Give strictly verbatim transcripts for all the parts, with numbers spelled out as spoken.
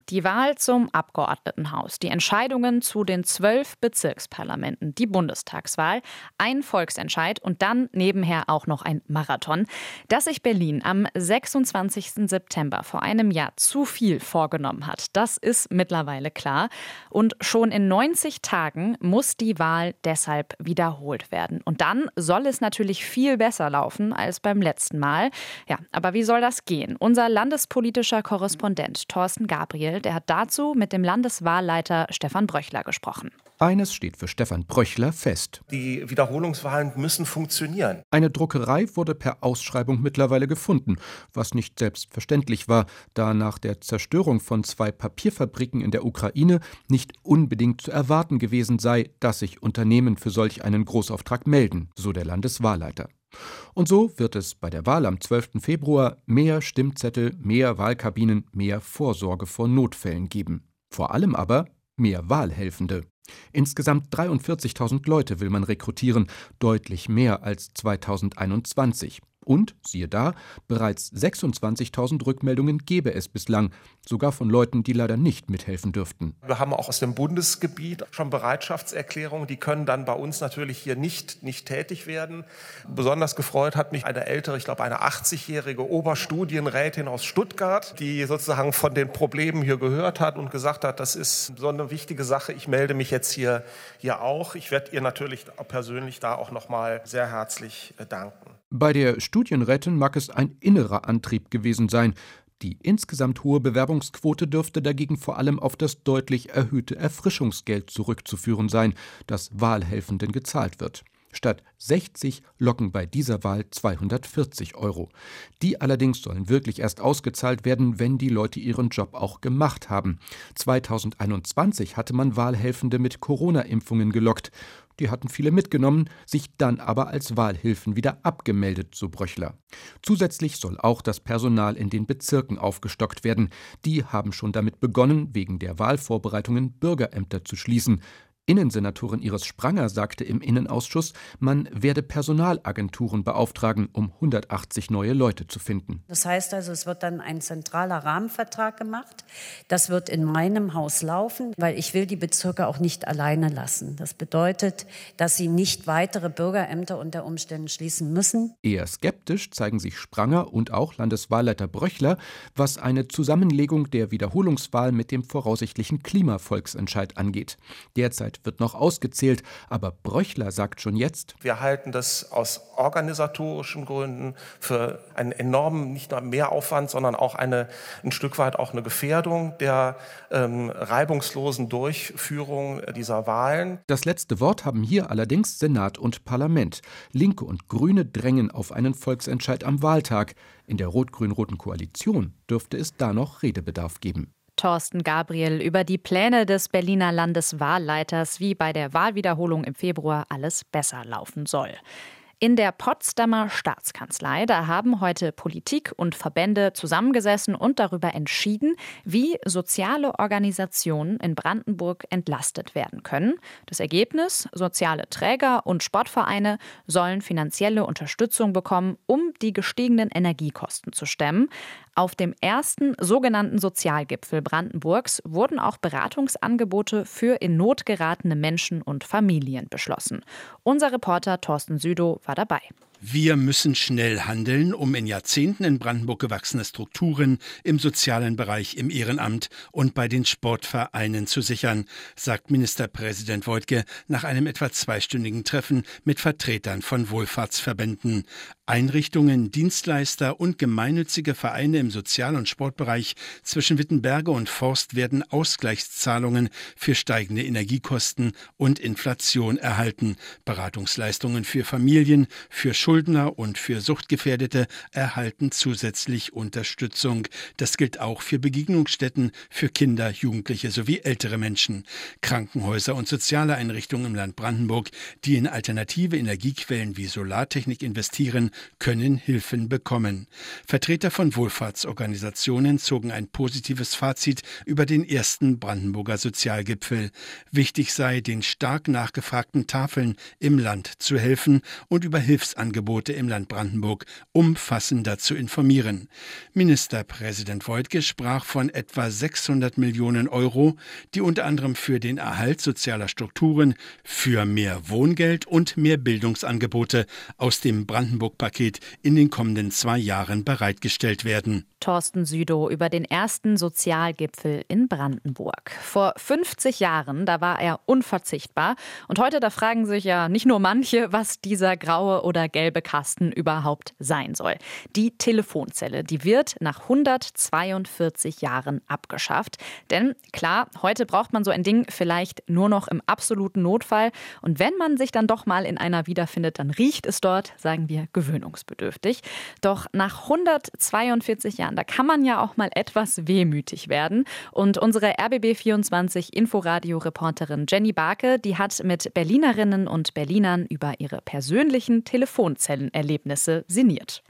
Die Wahl zum Abgeordnetenhaus, die Entscheidungen zu den zwölf Bezirksparlamenten, die Bundestagswahl, ein Volksentscheid und dann nebenher auch noch ein Marathon. Dass sich Berlin am sechsundzwanzigsten September vor einem Jahr zu viel vorgenommen hat, das ist mittlerweile klar. Und schon in neunzig Tagen muss die Wahl deshalb wiederholt werden. Und dann soll es natürlich viel besser laufen als beim letzten Mal. Ja, aber wie soll das gehen? Unser landespolitischer Korrespondent Thorsten Gabriel, der hat dazu mit dem Landeswahlleiter Stefan Bröchler gesprochen. Eines steht für Stefan Bröchler fest. Die Wiederholungswahlen müssen funktionieren. Eine Druckerei wurde per Ausschreibung mittlerweile gefunden, was nicht selbstverständlich war, da nach der Zerstörung von zwei Papierfabriken in der Ukraine nicht unbedingt zu erwarten gewesen sei, dass sich Unternehmen für solch einen Großauftrag melden, so der Landeswahlleiter. Und so wird es bei der Wahl am zwölften Februar mehr Stimmzettel, mehr Wahlkabinen, mehr Vorsorge vor Notfällen geben. Vor allem aber mehr Wahlhelfende. Insgesamt dreiundvierzigtausend Leute will man rekrutieren, deutlich mehr als zweitausendeinundzwanzig. Und, siehe da, bereits sechsundzwanzigtausend Rückmeldungen gäbe es bislang, sogar von Leuten, die leider nicht mithelfen dürften. Wir haben auch aus dem Bundesgebiet schon Bereitschaftserklärungen, die können dann bei uns natürlich hier nicht, nicht tätig werden. Besonders gefreut hat mich eine ältere, ich glaube eine achtzigjährige Oberstudienrätin aus Stuttgart, die sozusagen von den Problemen hier gehört hat und gesagt hat, das ist so eine wichtige Sache, ich melde mich jetzt hier, hier auch. Ich werde ihr natürlich persönlich da auch nochmal sehr herzlich danken. Bei der Studienrätin mag es ein innerer Antrieb gewesen sein. Die insgesamt hohe Bewerbungsquote dürfte dagegen vor allem auf das deutlich erhöhte Erfrischungsgeld zurückzuführen sein, das Wahlhelfenden gezahlt wird. Statt sechzig locken bei dieser Wahl zweihundertvierzig Euro. Die allerdings sollen wirklich erst ausgezahlt werden, wenn die Leute ihren Job auch gemacht haben. zweitausendeinundzwanzig hatte man Wahlhelfende mit Corona-Impfungen gelockt. Die hatten viele mitgenommen, sich dann aber als Wahlhilfen wieder abgemeldet, so Bröchler. Zusätzlich soll auch das Personal in den Bezirken aufgestockt werden. Die haben schon damit begonnen, wegen der Wahlvorbereitungen Bürgerämter zu schließen. Innensenatorin Iris Spranger sagte im Innenausschuss, man werde Personalagenturen beauftragen, um hundertachtzig neue Leute zu finden. Das heißt also, es wird dann ein zentraler Rahmenvertrag gemacht. Das wird in meinem Haus laufen, weil ich will die Bezirke auch nicht alleine lassen. Das bedeutet, dass sie nicht weitere Bürgerämter unter Umständen schließen müssen. Eher skeptisch zeigen sich Spranger und auch Landeswahlleiter Bröchler, was eine Zusammenlegung der Wiederholungswahl mit dem voraussichtlichen Klimavolksentscheid angeht. Derzeit wird noch ausgezählt, aber Bröchler sagt schon jetzt: Wir halten das aus organisatorischen Gründen für einen enormen, nicht nur Mehraufwand, sondern auch eine, ein Stück weit auch eine Gefährdung der ähm, reibungslosen Durchführung dieser Wahlen. Das letzte Wort haben hier allerdings Senat und Parlament. Linke und Grüne drängen auf einen Volksentscheid am Wahltag. In der rot-grün-roten Koalition dürfte es da noch Redebedarf geben. Thorsten Gabriel über die Pläne des Berliner Landeswahlleiters, wie bei der Wahlwiederholung im Februar alles besser laufen soll. In der Potsdamer Staatskanzlei, da haben heute Politik und Verbände zusammengesessen und darüber entschieden, wie soziale Organisationen in Brandenburg entlastet werden können. Das Ergebnis: Soziale Träger und Sportvereine sollen finanzielle Unterstützung bekommen, um die gestiegenen Energiekosten zu stemmen. Auf dem ersten sogenannten Sozialgipfel Brandenburgs wurden auch Beratungsangebote für in Not geratene Menschen und Familien beschlossen. Unser Reporter Thorsten Südow war dabei. Wir müssen schnell handeln, um in Jahrzehnten in Brandenburg gewachsene Strukturen im sozialen Bereich, im Ehrenamt und bei den Sportvereinen zu sichern, sagt Ministerpräsident Woidke nach einem etwa zweistündigen Treffen mit Vertretern von Wohlfahrtsverbänden. Einrichtungen, Dienstleister und gemeinnützige Vereine im Sozial- und Sportbereich zwischen Wittenberge und Forst werden Ausgleichszahlungen für steigende Energiekosten und Inflation erhalten. Beratungsleistungen für Familien, für Schuldner und für Suchtgefährdete erhalten zusätzlich Unterstützung. Das gilt auch für Begegnungsstätten für Kinder, Jugendliche sowie ältere Menschen. Krankenhäuser und soziale Einrichtungen im Land Brandenburg, die in alternative Energiequellen wie Solartechnik investieren, können Hilfen bekommen. Vertreter von Wohlfahrtsorganisationen zogen ein positives Fazit über den ersten Brandenburger Sozialgipfel. Wichtig sei, den stark nachgefragten Tafeln im Land zu helfen und über Hilfsangebote Angebote im Land Brandenburg umfassender zu informieren. Ministerpräsident Woidke sprach von etwa sechshundert Millionen Euro, die unter anderem für den Erhalt sozialer Strukturen, für mehr Wohngeld und mehr Bildungsangebote aus dem Brandenburg-Paket in den kommenden zwei Jahren bereitgestellt werden. Thorsten Südow über den ersten Sozialgipfel in Brandenburg. Vor fünfzig Jahren, da war er unverzichtbar. Und heute, da fragen sich ja nicht nur manche, was dieser graue oder gelbe Kasten überhaupt sein soll. Die Telefonzelle, die wird nach hundertzweiundvierzig Jahren abgeschafft. Denn klar, heute braucht man so ein Ding vielleicht nur noch im absoluten Notfall. Und wenn man sich dann doch mal in einer wiederfindet, dann riecht es dort, sagen wir, gewöhnungsbedürftig. Doch nach hundertzweiundvierzig Jahren, da kann man ja auch mal etwas wehmütig werden. Und unsere R B B vierundzwanzig Inforadio-Reporterin Jenny Barke, die hat mit Berlinerinnen und Berlinern über ihre persönlichen Telefonzellenerlebnisse sinniert.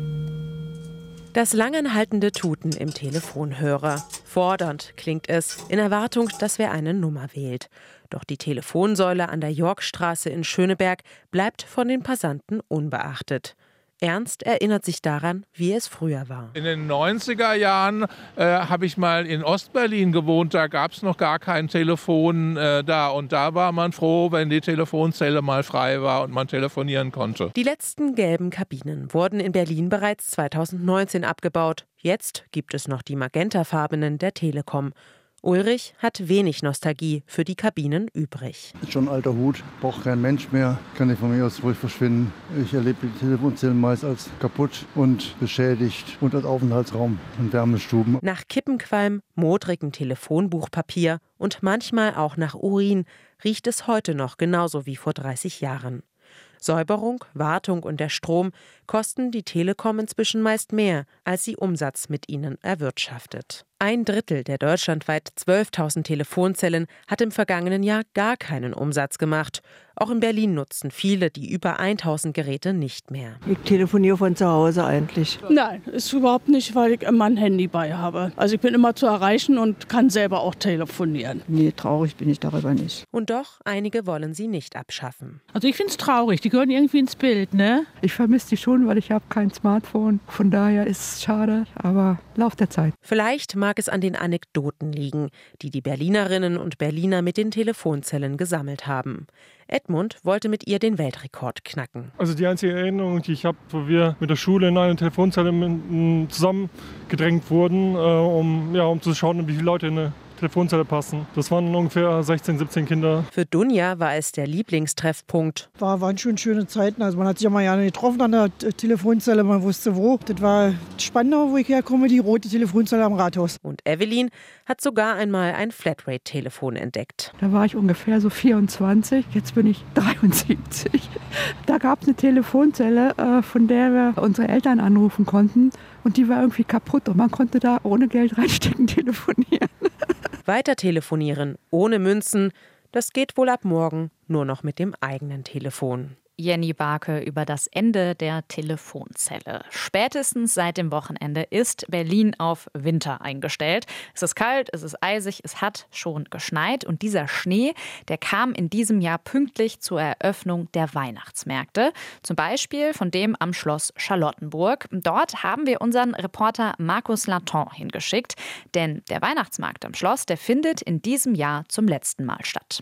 Das langanhaltende Tuten im Telefonhörer. Fordernd klingt es, in Erwartung, dass wer eine Nummer wählt. Doch die Telefonsäule an der Yorkstraße in Schöneberg bleibt von den Passanten unbeachtet. Ernst erinnert sich daran, wie es früher war. In den neunziger Jahren äh, habe ich mal in Ostberlin gewohnt, da gab es noch gar kein Telefon äh, da. Und da war man froh, wenn die Telefonzelle mal frei war und man telefonieren konnte. Die letzten gelben Kabinen wurden in Berlin bereits zweitausendneunzehn abgebaut. Jetzt gibt es noch die magentafarbenen der Telekom. Ulrich hat wenig Nostalgie für die Kabinen übrig. Ist schon ein alter Hut, braucht kein Mensch mehr, kann ich von mir aus ruhig verschwinden. Ich erlebe die Telefonzellen meist als kaputt und beschädigt und als Aufenthaltsraum in Wärmestuben. Nach Kippenqualm, modrigem Telefonbuchpapier und manchmal auch nach Urin riecht es heute noch genauso wie vor dreißig Jahren. Säuberung, Wartung und der Strom kosten die Telekom inzwischen meist mehr, als sie Umsatz mit ihnen erwirtschaftet. Ein Drittel der deutschlandweit zwölftausend Telefonzellen hat im vergangenen Jahr gar keinen Umsatz gemacht. Auch in Berlin nutzen viele die über tausend Geräte nicht mehr. Ich telefoniere von zu Hause eigentlich. Nein, ist überhaupt nicht, weil ich immer ein Handy bei habe. Also ich bin immer zu erreichen und kann selber auch telefonieren. Nee, traurig bin ich darüber nicht. Und doch, einige wollen sie nicht abschaffen. Also ich finde es traurig, die gehören irgendwie ins Bild, ne? Ich vermisse die schon, weil ich habe kein Smartphone. Von daher ist es schade, aber Lauf der Zeit. Vielleicht mag es an den Anekdoten liegen, die die Berlinerinnen und Berliner mit den Telefonzellen gesammelt haben. Edmund wollte mit ihr den Weltrekord knacken. Also die einzige Erinnerung, die ich habe, wo wir mit der Schule in eine Telefonzelle zusammengedrängt wurden, um, ja, um zu schauen, wie viele Leute in eine Telefonzelle passen. Das waren ungefähr sechzehn, siebzehn Kinder. Für Dunja war es der Lieblingstreffpunkt. War, waren schon schöne Zeiten. Also man hat sich ja mal gerne getroffen an der Telefonzelle, man wusste wo. Das war spannend, wo ich herkomme, die rote Telefonzelle am Rathaus. Und Evelyn hat sogar einmal ein Flatrate-Telefon entdeckt. Da war ich ungefähr so vierundzwanzig, jetzt bin ich dreiundsiebzig. Da gab es eine Telefonzelle, von der wir unsere Eltern anrufen konnten. Und die war irgendwie kaputt und man konnte da ohne Geld reinstecken telefonieren. Weiter telefonieren, ohne Münzen, das geht wohl ab morgen nur noch mit dem eigenen Telefon. Jenny Barke über das Ende der Telefonzelle. Spätestens seit dem Wochenende ist Berlin auf Winter eingestellt. Es ist kalt, es ist eisig, es hat schon geschneit. Und dieser Schnee, der kam in diesem Jahr pünktlich zur Eröffnung der Weihnachtsmärkte. Zum Beispiel von dem am Schloss Charlottenburg. Dort haben wir unseren Reporter Markus Laton hingeschickt. Denn der Weihnachtsmarkt am Schloss, der findet in diesem Jahr zum letzten Mal statt.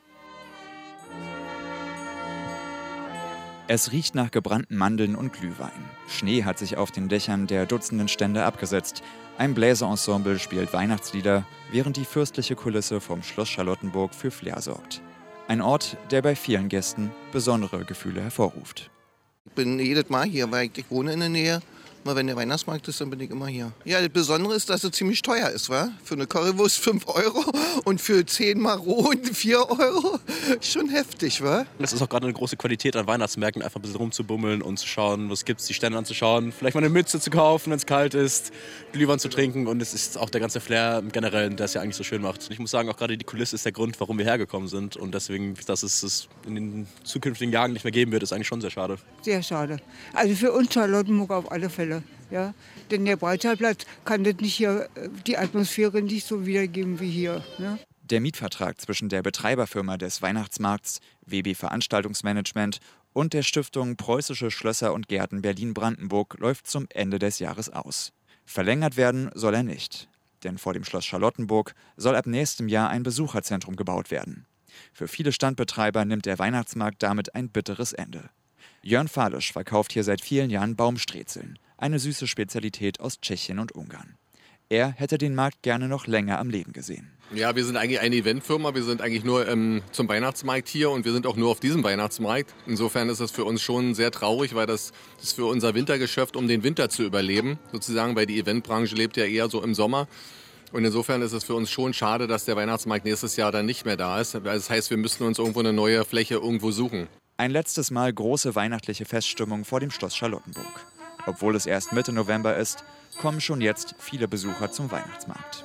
Es riecht nach gebrannten Mandeln und Glühwein. Schnee hat sich auf den Dächern der dutzenden Stände abgesetzt. Ein Bläserensemble spielt Weihnachtslieder, während die fürstliche Kulisse vom Schloss Charlottenburg für Flair sorgt. Ein Ort, der bei vielen Gästen besondere Gefühle hervorruft. Ich bin jedes Mal hier, weil ich wohne in der Nähe. Mal wenn der Weihnachtsmarkt ist, dann bin ich immer hier. Ja, das Besondere ist, dass es ziemlich teuer ist, wa? Für eine Currywurst fünf Euro und für zehn Maronen vier Euro. Schon heftig, wa? Das ist auch gerade eine große Qualität an Weihnachtsmärkten, einfach ein bisschen rumzubummeln und zu schauen, was gibt's, die Stände anzuschauen. Vielleicht mal eine Mütze zu kaufen, wenn es kalt ist, Glühwein zu trinken und es ist auch der ganze Flair im Generellen, der es ja eigentlich so schön macht. Und ich muss sagen, auch gerade die Kulisse ist der Grund, warum wir hergekommen sind und deswegen, dass es es in den zukünftigen Jahren nicht mehr geben wird, ist eigentlich schon sehr schade. Sehr schade. Also für uns Charlottenburg auf alle Fälle. Ja, denn der Breitscheidplatz kann das nicht hier, die Atmosphäre nicht so wiedergeben wie hier. Ne? Der Mietvertrag zwischen der Betreiberfirma des Weihnachtsmarkts, W B Veranstaltungsmanagement, Und der Stiftung Preußische Schlösser und Gärten Berlin-Brandenburg läuft zum Ende des Jahres aus. Verlängert werden soll er nicht. Denn vor dem Schloss Charlottenburg soll ab nächstem Jahr ein Besucherzentrum gebaut werden. Für viele Standbetreiber nimmt der Weihnachtsmarkt damit ein bitteres Ende. Jörn Falisch verkauft hier seit vielen Jahren Baumstrezeln, eine süße Spezialität aus Tschechien und Ungarn. Er hätte den Markt gerne noch länger am Leben gesehen. Ja, wir sind eigentlich eine Eventfirma. Wir sind eigentlich nur ähm, zum Weihnachtsmarkt hier und wir sind auch nur auf diesem Weihnachtsmarkt. Insofern ist es für uns schon sehr traurig, weil das ist für unser Wintergeschäft, um den Winter zu überleben, sozusagen, weil die Eventbranche lebt ja eher so im Sommer. Und insofern ist es für uns schon schade, dass der Weihnachtsmarkt nächstes Jahr dann nicht mehr da ist. Das heißt, wir müssen uns irgendwo eine neue Fläche irgendwo suchen. Ein letztes Mal große weihnachtliche Feststimmung vor dem Schloss Charlottenburg. Obwohl es erst Mitte November ist, kommen schon jetzt viele Besucher zum Weihnachtsmarkt.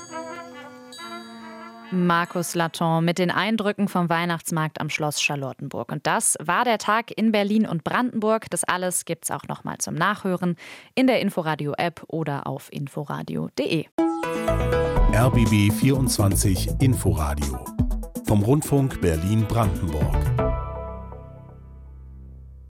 Markus Laton mit den Eindrücken vom Weihnachtsmarkt am Schloss Charlottenburg. Und das war der Tag in Berlin und Brandenburg. Das alles gibt's auch noch mal zum Nachhören in der Inforadio-App oder auf inforadio punkt de. R B B vierundzwanzig Inforadio vom Rundfunk Berlin-Brandenburg.